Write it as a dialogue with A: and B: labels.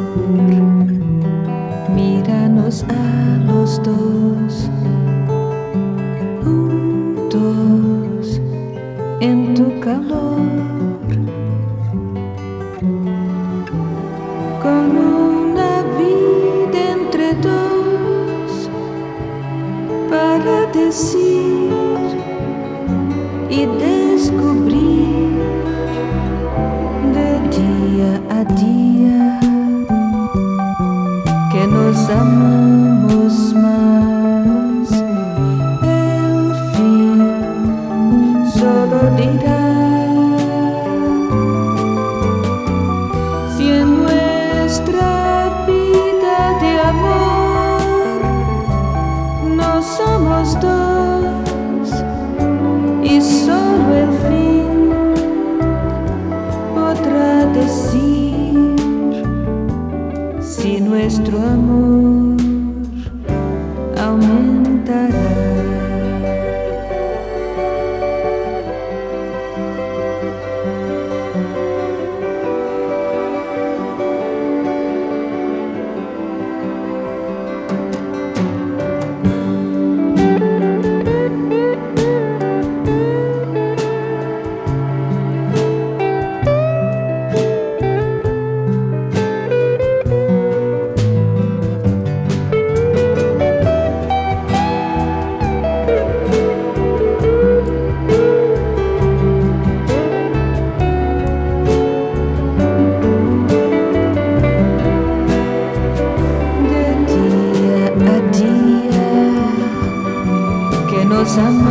A: Míranos a los dos, juntos en tu calor, con una vida entre dos para decir y descubrir de día a día que nos amamos más. El fin solo dirá si en nuestra vida de amor no somos dos, y solo el fin podrá decir si nuestro amor aumentará. Nos amamos.